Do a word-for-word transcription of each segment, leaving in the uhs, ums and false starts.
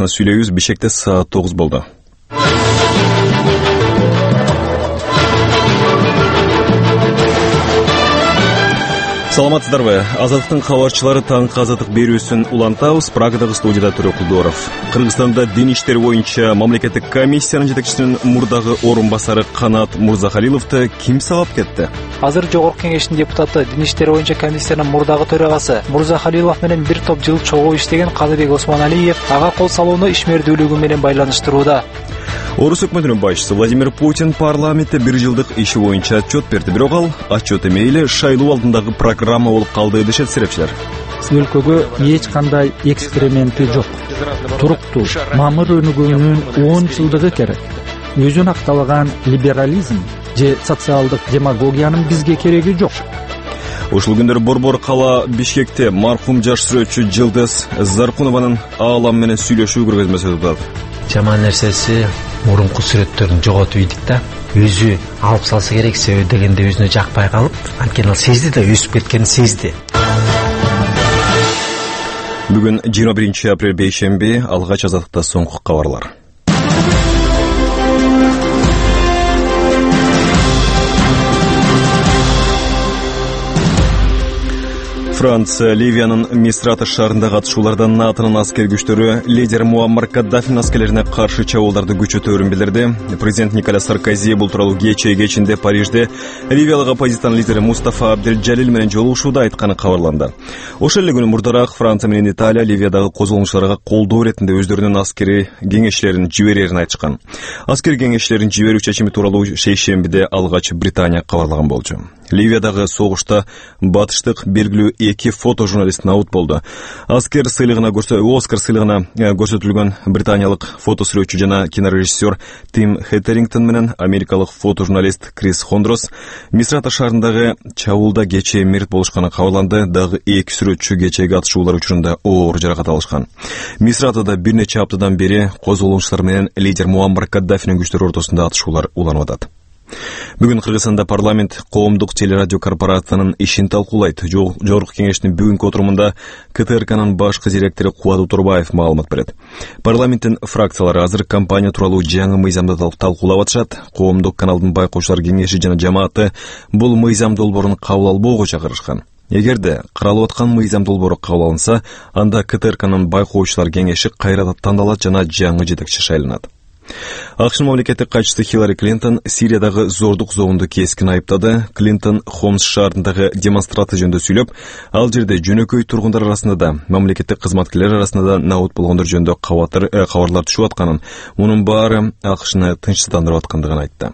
жакын сүйлөйбүз. Бишкекте саат тогуз болду. Саламатсыздарбы? Азаттыктын кабарчылары таңкы азаттык берүүсүн улантабыз. Прагадагы студияда Төрө Кулдоров. Кыргызстанда дин иштери боюнча мамлекеттик комиссиянын жетекчисинин мурдагы орун басары Канат Мурзахалиловду ким сабап кетти? Азыр Жогорку Кеңештин депутаты, дин иштери боюнча комиссиянын мурдагы төрагасы Мурзахалилов менен бир топ жыл чогуу иштеген Кадырбек Осмоналиев ага кол салууну ишмердүүлүгү менен байланыштырууда. Орус өкмөтүнүн башчысы Владимир Путин парламентте бир жылдык иши боюнча отчет берди. Бирок ал отчет эмейли шайлоо алдындагы программа болуп калды дешет серепчилер. Өлкөгө эч кандай эксперименти жок. Туруктуу мамыр өнүгүүнүн он жылдыгы керек. Өзүн акталаган либерализм же социалдык демагогиянын бизге кереги жок. Ушул күндөр Борбор кала Бишкекте мархум жаш сүрөтчү Жылдыз Заркунованын аалам менен сүйлөшүү көргөзмөсү өтүп атат. Жаман нерсеси мурунку сүрөттөрүн жоготуп ийдик да. Өзү алып салса керек себеби дегенде өзүнө жакпай калып, анткени ал сезди да өсүп кеткенин сезди. Бүгүн жыйырма биринчи апрель бейшемби, алгач азаттыкта соңку кабарлар. Франция Ливиянын Мисрата шаарындагы атышууларда НАТОнун аскер күчтөрү лидер Муаммар Каддафинин аскерлерине каршы чабуулдарды күчөтөөрүн билдирди. Президент Николас Саркози бул тууралуу кечээ кечинде Парижде ливиялык оппозициянын лидери Мустафа Абделджалил менен жолугушууда айтканы кабарланды. Ошол эле күнү мурдараак Франция менен Италия Ливиядагы козголуңчуларга колдоо иретинде өздөрүнүн аскери кеңешчилерин жиберерин айтышкан. Аскери кеңешчилерин жиберүү чечими тууралуу шейшембиде алгач Британия кабарлаган болчу. Ливиядагы согушта батыштык белгилүү эки фотожурналист наут болду. Аскер сыйлыгына көрсөтүлгөн Оскар сыйлыгына көрсөтүлгөн британиялык фотосүрөтчү жана кинорежиссер Тим Хеттерингтон менен америкалык фотожурналист Крис Хондрос Мисрата шаарындагы чабуулда кечээ мерт болушканы кабарланды. Дагы эки сүрөтчү кечээги атышуулар учурунда оор жаракат алышкан. Мисратада бир нече аптадан бери козголуңчулар менен лидер Муаммар Каддафинин күчтөрү ортосунда атышуулар уланып атат. Бүгүн Кыргызстанда парламент коомдук телерадио корпорациянын ишин талкуулайт. Жогорку Кеңештин бүгүнкү отурумунда КТРКнын башкы директору Кубат Турбаев маалымат берет. Парламенттин фракциялары азыр компания тууралуу жаңы мыйзамды талкуулап атышат. Коомдук каналдын байкоочулар кеңеши жана жамааты бул мыйзам долбоорун кабыл албоого чакырышкан. Эгерде каралып аткан мыйзам долбоору кабыл алынса, анда КТРКнын байкоочулар кеңеши кайра тандалат жана жаңы жетекчи шайланат. АКШнын мамлекеттик катчысы Хиллари Клинтон Сириядагы зордук зоонду кескин айыптады. Клинтон Хомс шаарындагы демонстрация жөнүндө сүйлөп, ал жерде жөнөкөй тургундар арасында да, мамлекеттик кызматкерлер арасында да наут болгондор жөнүндө кабарлар түшүп атканын, мунун баары АКШны тынчсыздандырып аткандыгын айтты.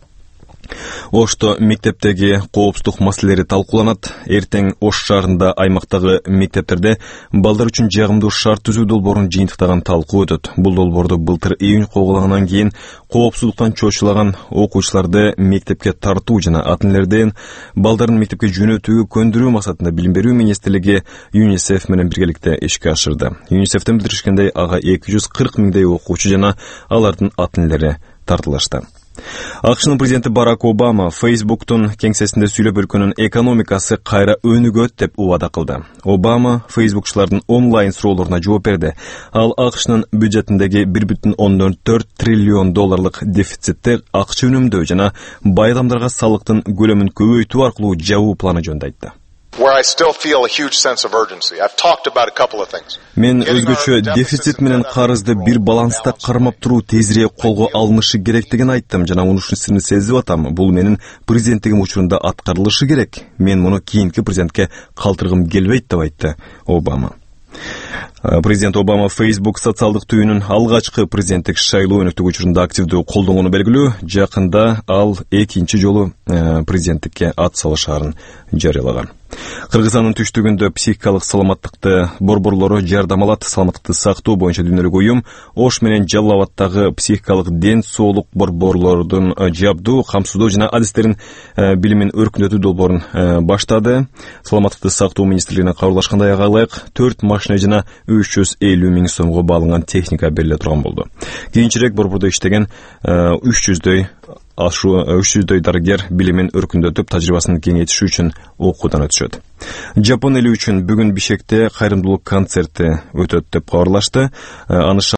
Ошто мектептеги коопсуздук маселелери талкууланат. Эртең Ош шаарында аймактагы мектептерде балдар үчүн жагымдуу шарт түзүү долбоорун жыйынтыктаган талкуу өтөт. Бул долбоорду былтыр июнь кобулагандан кийин коопсуздуктан чочулаган окуучуларды мектепке тартуу жана ата-энелерден балдарын мектепке жөнөтүүгө көндүрүү максатында билим берүү министрлиги ЮНИСЕФ менен биргеликте ишке ашырды. ЮНИСЕФтен билдиришкендей, ага эки жүз кырк миңдей окуучу жана алардын ата-энелери тартылышты. АКШнын президенти Барак Обама Фейсбуктун кеңсесинде сүйлөп, өлкөнүн экономикасы кайра өнүгөт деп убада кылды. Обама фейсбукчулардын онлайн суроолоруна жооп берди. Ал АКШнын бюджетиндеги бир бүтүн ондон төрт триллион долларлык дефицитти акча үнөмдөө жана бай адамдарга салыктын көлөмүн көбөйтүү аркылуу жабуу планы жөнүндө айтты. Мен өзгөчө дефицит менен карызды бир баланста кармап туруу тезирээк колго алынышы керектигин айттым жана мунушуну сезип атам. Бул менин президенттигим учурунда аткарылышы керек. Мен муну кийинки президентке калтыргым келбейт деп айтты Обама. Президент Обама Facebook социалдык түйүнүн алгачкы президенттик шайлоо өнөктүгү учурунда активдүү колдонгону белгилүү. Жакында ал экинчи жолу президенттикке ат салышаарын жарыялаган. Кыргызстандын түштүгүндө психикалык саламаттыкты борборлору жардам алат. Саламаттыкты сактоо боюнча дүйнөлүк уюм Ош менен Жалал Абадтагы психикалык ден соолук борборлордун жабдуу, камсыздоо жана адистерин билимин өркүндөтүү долбоорун баштады. Саламаттыкты сактоо министрлигине кабарлашкандай айлык төрт машина жана үч жүз элүү миң сомго бааланган техника бериле турган болду. Кийинчерээк борбордо иштеген үч жүздөй ашу үч жүздөй дарыгер билимин өркүндөтүп, тажрыйбасын кеңейтиш үчүн окуудан өтүшөт. Жапон эли үчүн бүгүн Бишкекте кайрымдуулук концерти өтөт деп кабарлашты. Аны